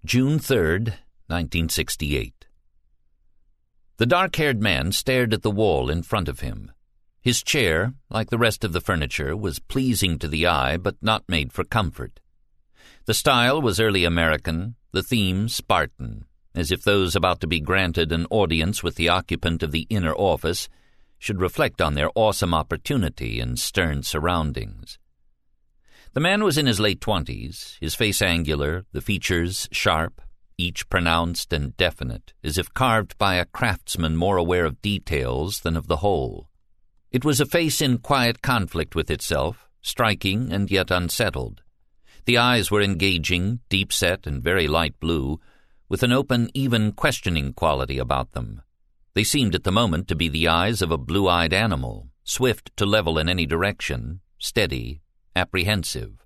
June 3rd, 1968. The dark-haired man stared at the wall in front of him. His chair, like the rest of the furniture, was pleasing to the eye but not made for comfort. The style was early American, the theme Spartan, as if those about to be granted an audience with the occupant of the inner office should reflect on their awesome opportunity and stern surroundings. The man was in his late 20s, his face angular, the features sharp, each pronounced and definite, as if carved by a craftsman more aware of details than of the whole. It was a face in quiet conflict with itself, striking and yet unsettled. The eyes were engaging, deep-set and very light blue, with an open, even questioning quality about them. They seemed at the moment to be the eyes of a blue-eyed animal, swift to level in any direction, steady, apprehensive.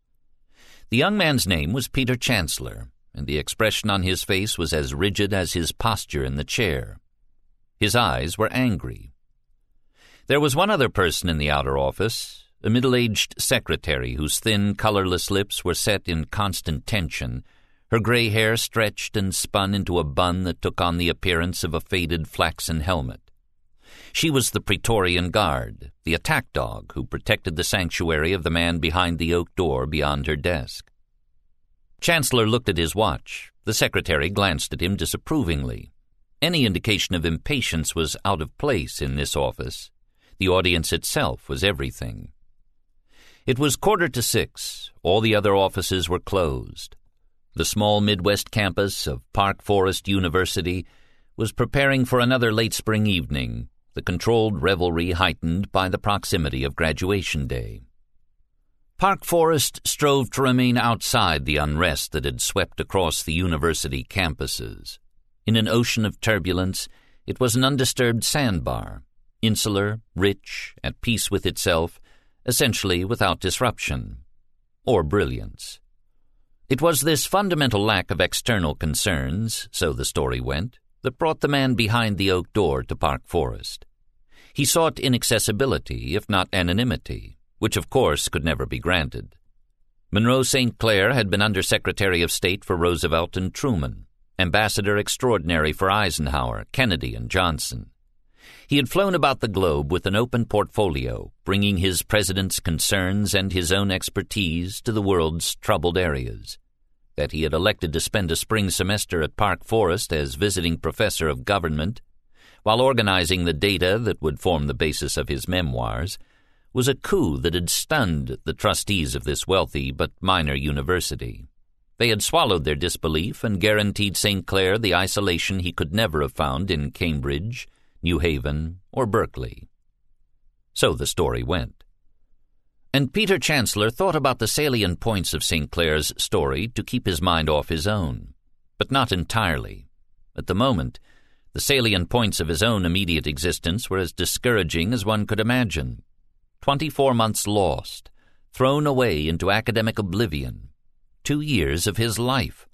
The young man's name was Peter Chancellor, and the expression on his face was as rigid as his posture in the chair. His eyes were angry. There was one other person in the outer office, a middle-aged secretary whose thin, colorless lips were set in constant tension, her gray hair stretched and spun into a bun that took on the appearance of a faded flaxen helmet. She was the Praetorian Guard, the attack dog who protected the sanctuary of the man behind the oak door beyond her desk. Chancellor looked at his watch. The secretary glanced at him disapprovingly. Any indication of impatience was out of place in this office. The audience itself was everything. It was 5:45. All the other offices were closed. The small Midwest campus of Park Forest University was preparing for another late spring evening, the controlled revelry heightened by the proximity of graduation day. Park Forest strove to remain outside the unrest that had swept across the university campuses. In an ocean of turbulence, it was an undisturbed sandbar, insular, rich, at peace with itself, essentially without disruption or brilliance. It was this fundamental lack of external concerns, so the story went, that brought the man behind the oak door to Park Forest. He sought inaccessibility, if not anonymity, which of course could never be granted. Monroe St. Clair had been Under-Secretary of State for Roosevelt and Truman, Ambassador Extraordinary for Eisenhower, Kennedy, and Johnson. He had flown about the globe with an open portfolio, bringing his president's concerns and his own expertise to the world's troubled areas. That he had elected to spend a spring semester at Park Forest as visiting professor of government, while organizing the data that would form the basis of his memoirs, was a coup that had stunned the trustees of this wealthy but minor university. They had swallowed their disbelief and guaranteed St. Clair the isolation he could never have found in Cambridge, New Haven, or Berkeley. So the story went. And Peter Chancellor thought about the salient points of St. Clair's story to keep his mind off his own, but not entirely. At the moment, the salient points of his own immediate existence were as discouraging as one could imagine. 24 months lost, thrown away into academic oblivion. 2 years of his life.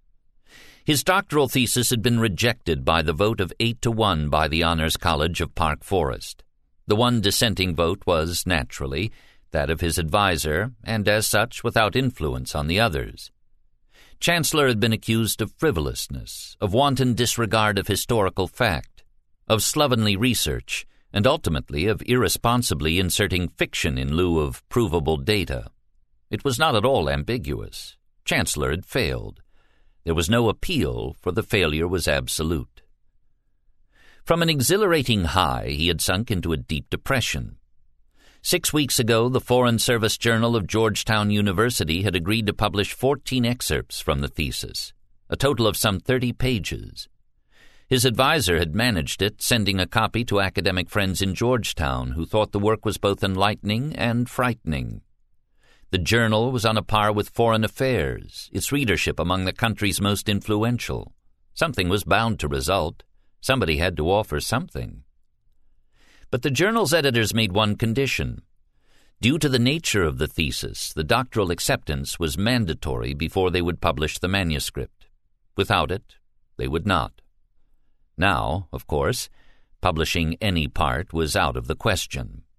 His doctoral thesis had been rejected by the vote of 8-1 by the Honors College of Park Forest. The one dissenting vote was, naturally, that of his advisor, and as such without influence on the others. Chancellor had been accused of frivolousness, of wanton disregard of historical fact, of slovenly research, and ultimately of irresponsibly inserting fiction in lieu of provable data. It was not at all ambiguous. Chancellor had failed. There was no appeal, for the failure was absolute. From an exhilarating high, he had sunk into a deep depression. 6 weeks ago, the Foreign Service Journal of Georgetown University had agreed to publish 14 excerpts from the thesis, a total of some 30 pages. His advisor had managed it, sending a copy to academic friends in Georgetown who thought the work was both enlightening and frightening. The journal was on a par with Foreign Affairs, its readership among the country's most influential. Something was bound to result. Somebody had to offer something. But the journal's editors made one condition. Due to the nature of the thesis, the doctoral acceptance was mandatory before they would publish the manuscript. Without it, they would not. Now, of course, publishing any part was out of the question.